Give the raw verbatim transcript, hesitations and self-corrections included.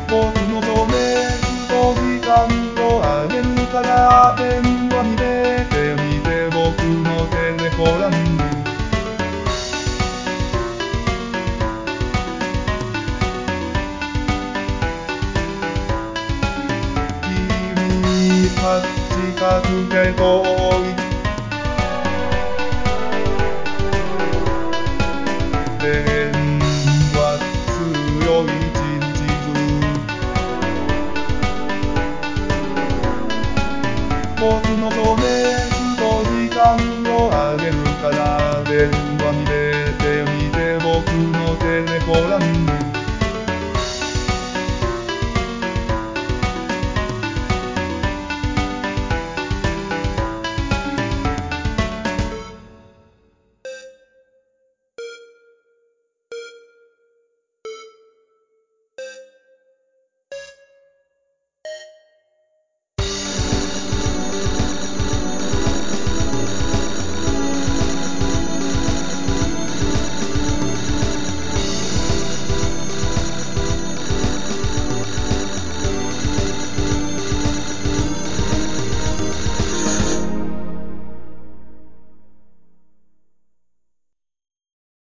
僕の署名と時間をあげるから電話に出てみて僕のテレフォランに君は近くて遠い電話強い一日中僕の署名と時間をあげるから電話に出てみて僕のテレフォランに